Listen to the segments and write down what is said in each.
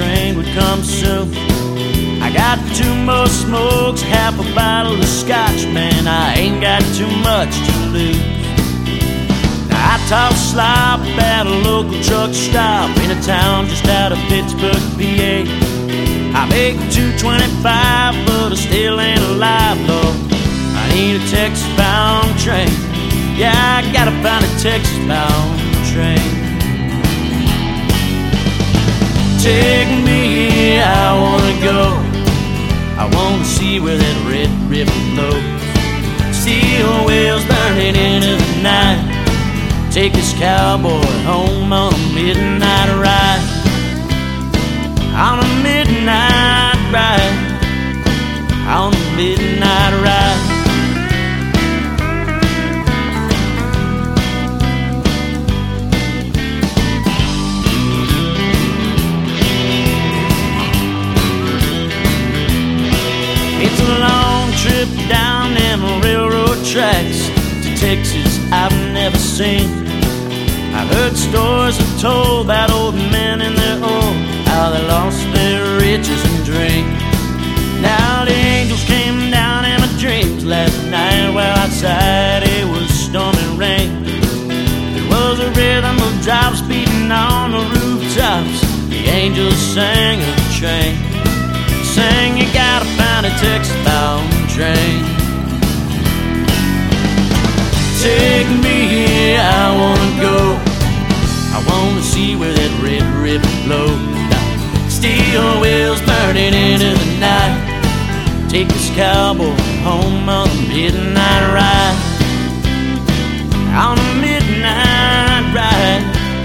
train would come soon. I got 2 more smokes, half a bottle of scotch, man, I ain't got too much to lose. Now I talk slop at a local truck stop in a town just out of Pittsburgh, PA. I make 225, but I still ain't alive, Lord. I need a Texas-bound train. Yeah, I gotta find a Texas-bound train. Take me, I wanna go. I wanna see where that red river flows. Steel wheels burning into the night. Take this cowboy home on a midnight ride. On a midnight ride. On a midnight ride. It's a long trip down them railroad tracks to Texas I've never seen. I've heard stories are told about old men and their old, how they lost their riches and dreams. Now the angels came down in my dreams last night, while outside it was storming rain. There was a rhythm of drops beating on the rooftops. The angels sang of the train. Sang, you gotta find a Texas-bound train. Take me, I wanna go. I wanna see where that red river flows. Steel wheels burning into the night. Take this cowboy home on a midnight ride. On a midnight ride.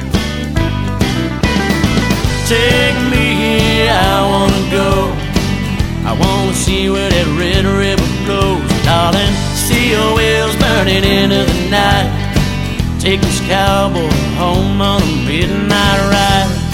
Take me, I wanna go. I wanna see where that red river flows, darling. Steel wheels burning into the night. Take this cowboy home on a midnight ride.